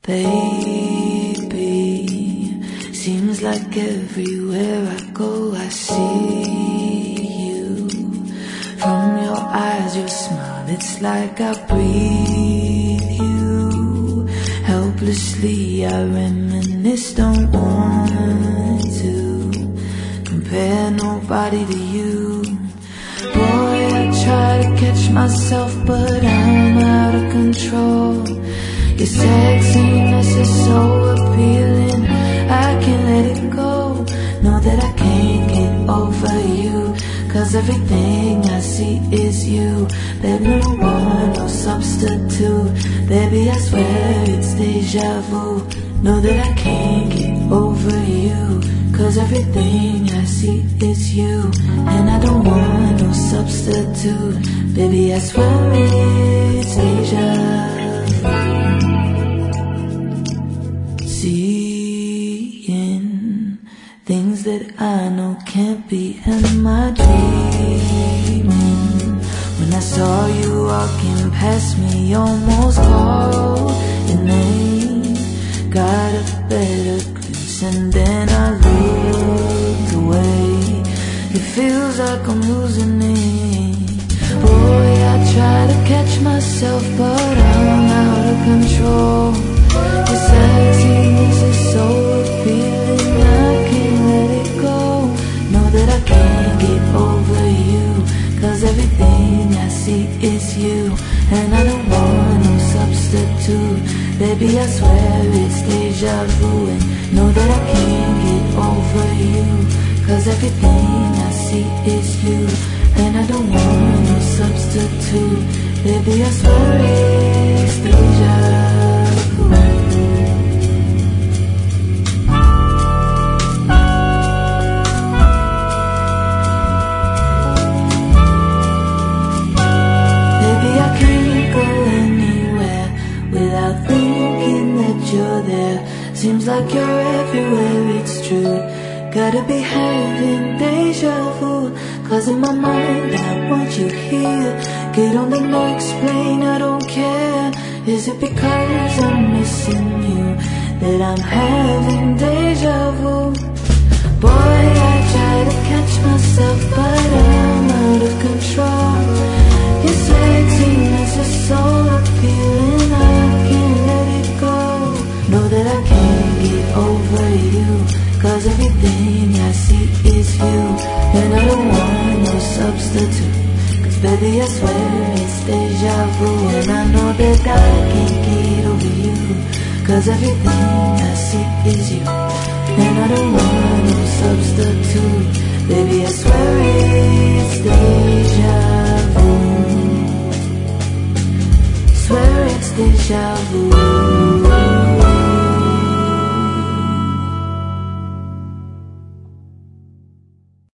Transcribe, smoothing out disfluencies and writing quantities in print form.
Baby, seems like everywhere I go I see you. From your eyes, your smile, it's like I breathe you. Helplessly I reminisce, don't want to compare nobody to you. Boy, I try to catch myself, but I'm out of control. Your sexiness is so appealing, I can't let it go. Know that I can't get over you, cause everything I see is you. Baby, no one, no substitute. Baby, I swear it's deja vu. Know that I can't get over you, cause everything I see is you. And I don't want no substitute. Baby, I swear it's deja vu. Seeing things that I know can't be in my dreaming. When I saw you walking past me, almost called your name. Got a better glimpse and then I looked away. It feels like I'm losing it. Boy, I try to catch myself, but I'm out of control. Your sexiness is so appealing, I can't let it go. Know that I can't get over you, cause everything I see is you. And I don't want no substitute. Baby, I swear it's deja vu. And know that I can't get over you, cause everything I see is you. And I don't want no substitute. Baby, I swear it's deja vu. Baby, I can't go anywhere without thinking that you're there. Seems like you're everywhere, it's true. Gotta be having deja vu, cause in my mind I want you here. Get on the no explain, I don't care. Is it because I'm missing you that I'm having deja vu? Boy, I try to catch myself, but I'm out of control. Your sexiness is so appealing, I can't let it go. Know that I can't get over you, cause everything I see is you. And I don't want no substitute, cause baby I swear it's deja vu. And I know that I can't get over you, cause everything I see is you. And I don't want no substitute. Baby, I swear it's deja vu. Swear it's deja vu.